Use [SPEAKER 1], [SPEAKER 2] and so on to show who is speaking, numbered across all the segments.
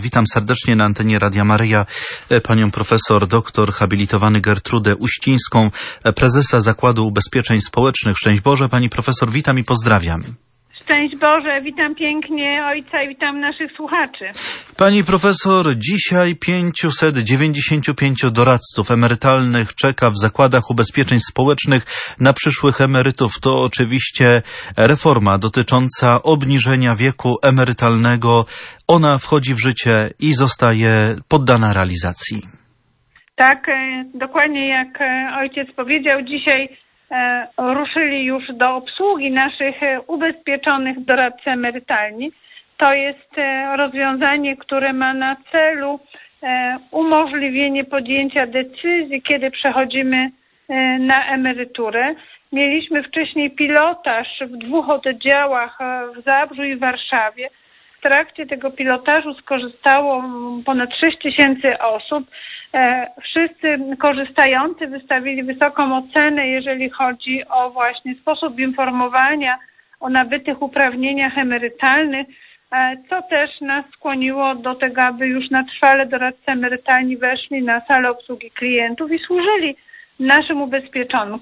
[SPEAKER 1] Witam serdecznie na antenie Radia Maryja panią profesor doktor habilitowany Gertrudę Uścińską, prezesa Zakładu Ubezpieczeń Społecznych. Szczęść Boże, pani profesor, witam i pozdrawiam.
[SPEAKER 2] Szczęść Boże, witam pięknie ojca i witam naszych słuchaczy.
[SPEAKER 1] Pani profesor, dzisiaj 595 doradców emerytalnych czeka w zakładach ubezpieczeń społecznych na przyszłych emerytów. To oczywiście reforma dotycząca obniżenia wieku emerytalnego. Ona wchodzi w życie i zostaje poddana realizacji.
[SPEAKER 2] Tak, dokładnie jak ojciec powiedział, dzisiaj ruszyli już do obsługi naszych ubezpieczonych doradcy emerytalni. To jest rozwiązanie, które ma na celu umożliwienie podjęcia decyzji, kiedy przechodzimy na emeryturę. Mieliśmy wcześniej pilotaż w 2 oddziałach w Zabrzu i w Warszawie. W trakcie tego pilotażu skorzystało ponad 6 000 osób. Wszyscy korzystający wystawili wysoką ocenę, jeżeli chodzi o właśnie sposób informowania o nabytych uprawnieniach emerytalnych, co też nas skłoniło do tego, aby już na trwale doradcy emerytalni weszli na salę obsługi klientów i służyli naszym ubezpieczonym.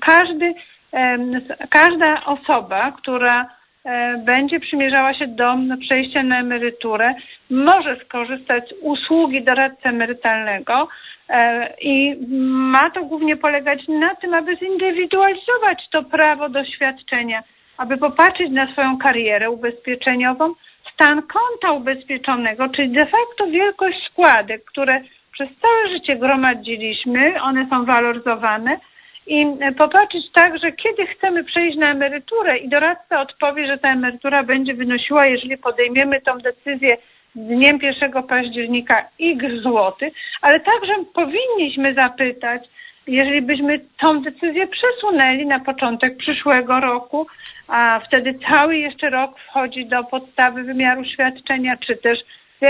[SPEAKER 2] Każda osoba, która będzie przymierzała się do przejścia na emeryturę, może skorzystać z usługi doradcy emerytalnego i ma to głównie polegać na tym, aby zindywidualizować to prawo do świadczenia, aby popatrzeć na swoją karierę ubezpieczeniową, stan konta ubezpieczonego, czyli de facto wielkość składek, które przez całe życie gromadziliśmy, one są waloryzowane, i popatrzeć tak, że kiedy chcemy przejść na emeryturę i doradca odpowie, że ta emerytura będzie wynosiła, jeżeli podejmiemy tą decyzję dniem 1 października x złotych, ale także powinniśmy zapytać, jeżeli byśmy tą decyzję przesunęli na początek przyszłego roku, a wtedy cały jeszcze rok wchodzi do podstawy wymiaru świadczenia, czy też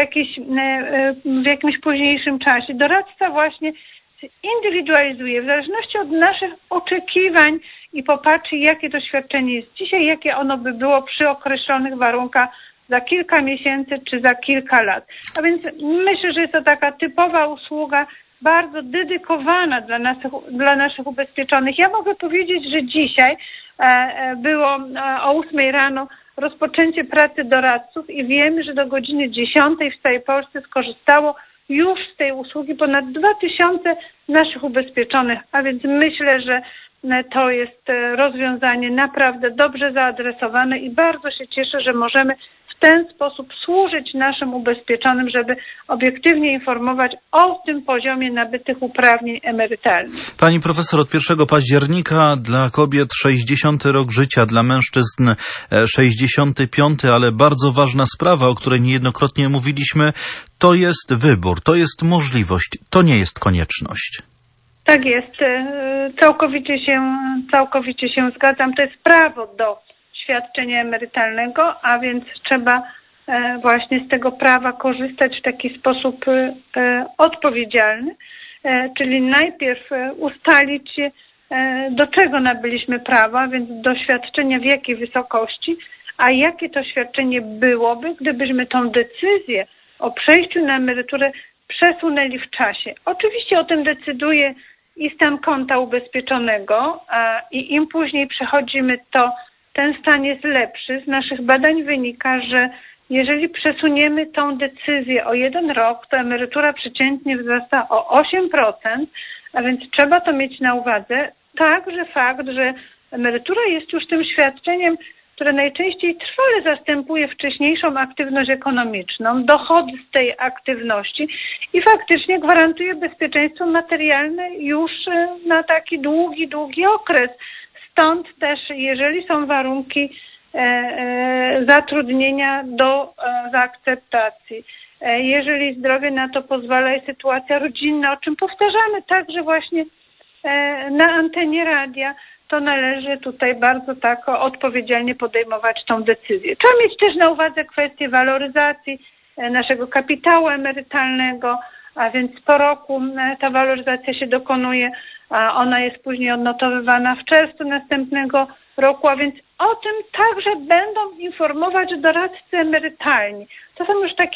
[SPEAKER 2] w jakimś późniejszym czasie, doradca właśnie indywidualizuje w zależności od naszych oczekiwań i popatrzy, jakie to świadczenie jest dzisiaj, jakie ono by było przy określonych warunkach za kilka miesięcy czy za kilka lat. A więc myślę, że jest to taka typowa usługa, bardzo dedykowana dla naszych ubezpieczonych. Ja mogę powiedzieć, że dzisiaj było o 8 rano rozpoczęcie pracy doradców i wiemy, że do godziny 10 w całej Polsce skorzystało już z tej usługi ponad 2000 naszych ubezpieczonych, a więc myślę, że to jest rozwiązanie naprawdę dobrze zaadresowane i bardzo się cieszę, że możemy w ten sposób służyć naszym ubezpieczonym, żeby obiektywnie informować o tym poziomie nabytych uprawnień emerytalnych.
[SPEAKER 1] Pani profesor, od 1 października dla kobiet 60 rok życia, dla mężczyzn 65, ale bardzo ważna sprawa, o której niejednokrotnie mówiliśmy, to jest wybór, to jest możliwość, to nie jest konieczność.
[SPEAKER 2] Tak jest, całkowicie się zgadzam. To jest prawo do świadczenia emerytalnego, a więc trzeba właśnie z tego prawa korzystać w taki sposób odpowiedzialny, czyli najpierw ustalić, do czego nabyliśmy prawo, a więc do świadczenia w jakiej wysokości, a jakie to świadczenie byłoby, gdybyśmy tą decyzję o przejściu na emeryturę przesunęli w czasie. Oczywiście o tym decyduje i stan konta ubezpieczonego i im później przechodzimy, to ten stan jest lepszy. Z naszych badań wynika, że jeżeli przesuniemy tą decyzję o 1 rok, to emerytura przeciętnie wzrasta o 8%, a więc trzeba to mieć na uwadze. Także fakt, że emerytura jest już tym świadczeniem, które najczęściej trwale zastępuje wcześniejszą aktywność ekonomiczną, dochody z tej aktywności i faktycznie gwarantuje bezpieczeństwo materialne już na taki długi okres. Stąd też, jeżeli są warunki zatrudnienia do zaakceptacji, jeżeli zdrowie na to pozwala i sytuacja rodzinna, o czym powtarzamy także właśnie na antenie radia, to należy tutaj bardzo tak odpowiedzialnie podejmować tą decyzję. Trzeba mieć też na uwadze kwestię waloryzacji naszego kapitału emerytalnego, a więc po roku ta waloryzacja się dokonuje, a ona jest później odnotowywana w czerwcu następnego roku, a więc o tym także będą informować doradcy emerytalni. To są już takie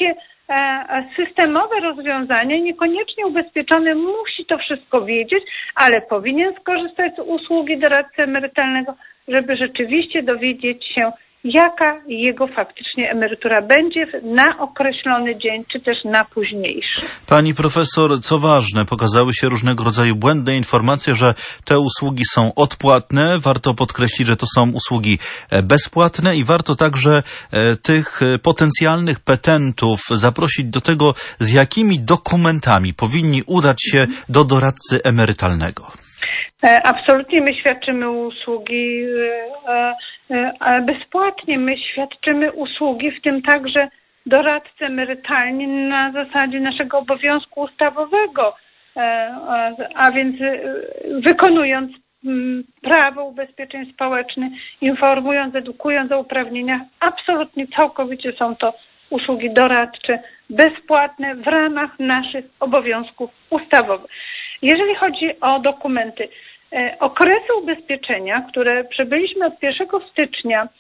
[SPEAKER 2] systemowe rozwiązanie. Niekoniecznie ubezpieczony musi to wszystko wiedzieć, ale powinien skorzystać z usługi doradcy emerytalnego, żeby rzeczywiście dowiedzieć się, jaka jego faktycznie emerytura będzie na określony dzień, czy też na późniejszy.
[SPEAKER 1] Pani profesor, co ważne, pokazały się różnego rodzaju błędne informacje, że te usługi są odpłatne. Warto podkreślić, że to są usługi bezpłatne i warto także tych potencjalnych petentów zaprosić do tego, z jakimi dokumentami powinni udać się do doradcy emerytalnego.
[SPEAKER 2] Absolutnie my świadczymy usługi bezpłatnie. My świadczymy usługi, w tym także doradcy emerytalni na zasadzie naszego obowiązku ustawowego, a więc wykonując prawo ubezpieczeń społecznych, informując, edukując o uprawnieniach, absolutnie całkowicie są to usługi doradcze, bezpłatne w ramach naszych obowiązków ustawowych. Jeżeli chodzi o dokumenty, okresy ubezpieczenia, które przebyliśmy od 1 stycznia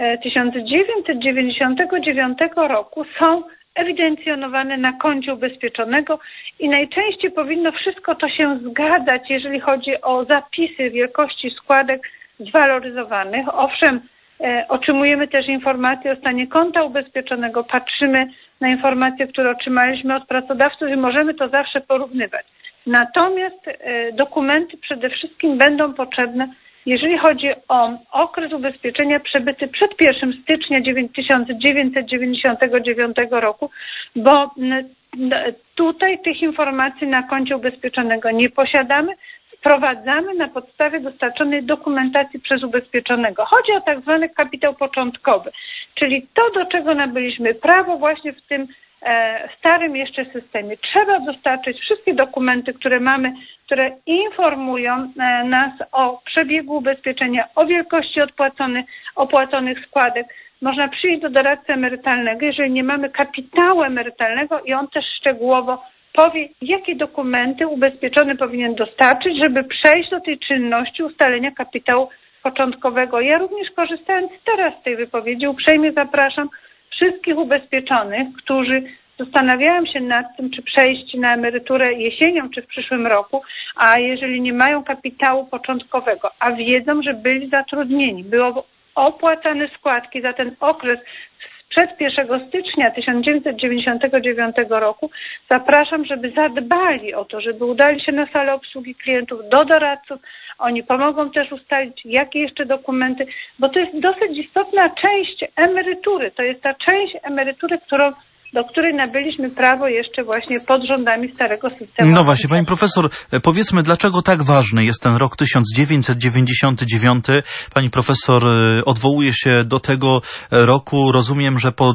[SPEAKER 2] 1999 roku, są ewidencjonowane na koncie ubezpieczonego i najczęściej powinno wszystko to się zgadzać, jeżeli chodzi o zapisy wielkości składek zwaloryzowanych. Owszem, otrzymujemy też informacje o stanie konta ubezpieczonego, patrzymy na informacje, które otrzymaliśmy od pracodawców i możemy to zawsze porównywać. Natomiast dokumenty przede wszystkim będą potrzebne, jeżeli chodzi o okres ubezpieczenia przebyty przed 1 stycznia 1999 roku, bo tutaj tych informacji na koncie ubezpieczonego nie posiadamy. Wprowadzamy na podstawie dostarczonej dokumentacji przez ubezpieczonego. Chodzi o tak zwany kapitał początkowy, czyli to, do czego nabyliśmy prawo właśnie w tym starym jeszcze systemie. Trzeba dostarczyć wszystkie dokumenty, które mamy, które informują nas o przebiegu ubezpieczenia, o wielkości opłaconych składek. Można przyjść do doradcy emerytalnego, jeżeli nie mamy kapitału emerytalnego i on też szczegółowo powie, jakie dokumenty ubezpieczony powinien dostarczyć, żeby przejść do tej czynności ustalenia kapitału początkowego. Ja również, korzystając teraz z tej wypowiedzi, uprzejmie zapraszam wszystkich ubezpieczonych, którzy zastanawiają się nad tym, czy przejść na emeryturę jesienią, czy w przyszłym roku, a jeżeli nie mają kapitału początkowego, a wiedzą, że byli zatrudnieni, było opłacane składki za ten okres przed 1 stycznia 1999 roku, zapraszam, żeby zadbali o to, żeby udali się na salę obsługi klientów do doradców. Oni pomogą też ustalić, jakie jeszcze dokumenty, bo to jest dosyć istotna część emerytury. To jest ta część emerytury, do której nabyliśmy prawo jeszcze właśnie pod rządami starego systemu.
[SPEAKER 1] No właśnie, pani profesor, powiedzmy, dlaczego tak ważny jest ten rok 1999? Pani profesor odwołuje się do tego roku. Rozumiem, że po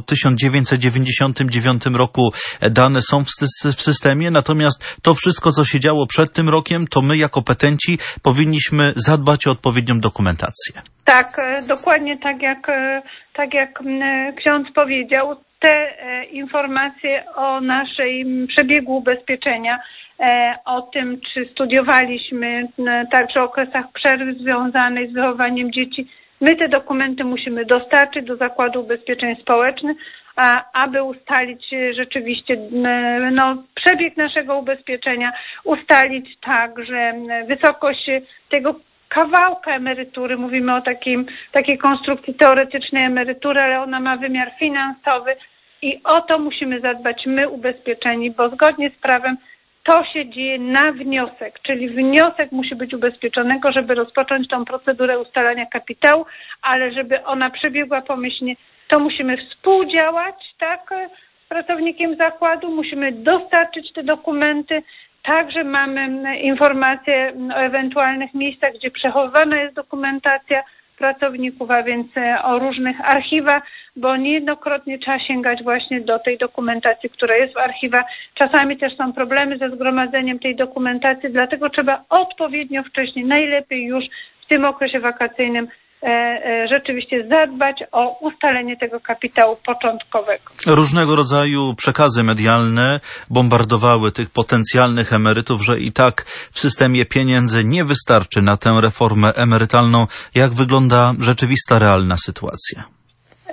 [SPEAKER 1] 1999 roku dane są w systemie, natomiast to wszystko, co się działo przed tym rokiem, to my jako petenci powinniśmy zadbać o odpowiednią dokumentację.
[SPEAKER 2] Tak, dokładnie tak jak ksiądz powiedział. Te informacje o naszym przebiegu ubezpieczenia, o tym, czy studiowaliśmy, także o okresach przerwy związanej z wychowaniem dzieci, my te dokumenty musimy dostarczyć do Zakładu Ubezpieczeń Społecznych, aby ustalić rzeczywiście przebieg naszego ubezpieczenia, ustalić także wysokość tego kawałka emerytury. Mówimy o takiej konstrukcji teoretycznej emerytury, ale ona ma wymiar finansowy i o to musimy zadbać my, ubezpieczeni, bo zgodnie z prawem to się dzieje na wniosek, czyli wniosek musi być ubezpieczonego, żeby rozpocząć tą procedurę ustalania kapitału, ale żeby ona przebiegła pomyślnie, to musimy współdziałać, tak, z pracownikiem zakładu, musimy dostarczyć te dokumenty. Także mamy informacje o ewentualnych miejscach, gdzie przechowywana jest dokumentacja pracowników, a więc o różnych archiwach, bo niejednokrotnie trzeba sięgać właśnie do tej dokumentacji, która jest w archiwach. Czasami też są problemy ze zgromadzeniem tej dokumentacji, dlatego trzeba odpowiednio wcześnie, najlepiej już w tym okresie wakacyjnym rzeczywiście zadbać o ustalenie tego kapitału początkowego.
[SPEAKER 1] Różnego rodzaju przekazy medialne bombardowały tych potencjalnych emerytów, że i tak w systemie pieniędzy nie wystarczy na tę reformę emerytalną. Jak wygląda rzeczywista, realna sytuacja?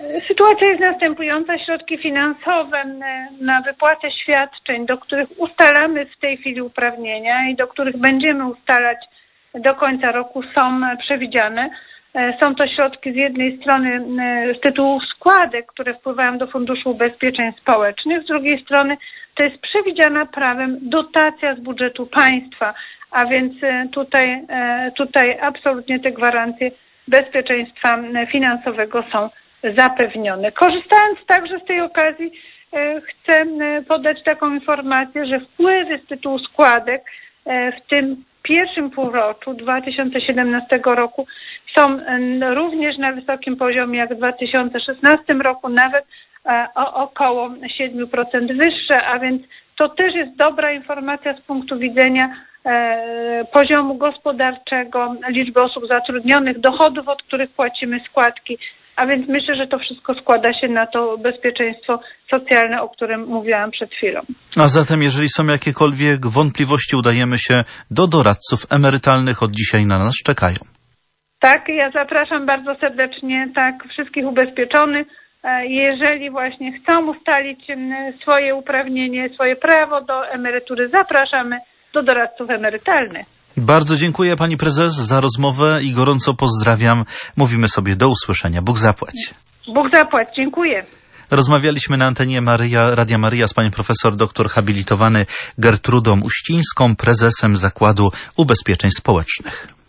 [SPEAKER 2] Sytuacja jest następująca. Środki finansowe na wypłatę świadczeń, do których ustalamy w tej chwili uprawnienia i do których będziemy ustalać do końca roku, są przewidziane. Są to środki z jednej strony z tytułu składek, które wpływają do Funduszu Ubezpieczeń Społecznych, z drugiej strony to jest przewidziana prawem dotacja z budżetu państwa, a więc tutaj absolutnie te gwarancje bezpieczeństwa finansowego są zapewnione. Korzystając także z tej okazji, chcę podać taką informację, że wpływy z tytułu składek w tym pierwszym półroczu 2017 roku są również na wysokim poziomie jak w 2016 roku, nawet o około 7% wyższe, a więc to też jest dobra informacja z punktu widzenia poziomu gospodarczego, liczby osób zatrudnionych, dochodów, od których płacimy składki, a więc myślę, że to wszystko składa się na to bezpieczeństwo socjalne, o którym mówiłam przed chwilą.
[SPEAKER 1] A zatem, jeżeli są jakiekolwiek wątpliwości, udajemy się do doradców emerytalnych, od dzisiaj na nas czekają.
[SPEAKER 2] Tak, ja zapraszam bardzo serdecznie wszystkich ubezpieczonych. Jeżeli właśnie chcą ustalić swoje uprawnienie, swoje prawo do emerytury, zapraszamy do doradców emerytalnych.
[SPEAKER 1] Bardzo dziękuję pani prezes za rozmowę i gorąco pozdrawiam. Mówimy sobie do usłyszenia. Bóg zapłać.
[SPEAKER 2] Bóg zapłać. Dziękuję.
[SPEAKER 1] Rozmawialiśmy na antenie Radia Maryja z panią profesor doktor habilitowany Gertrudą Uścińską, prezesem Zakładu Ubezpieczeń Społecznych.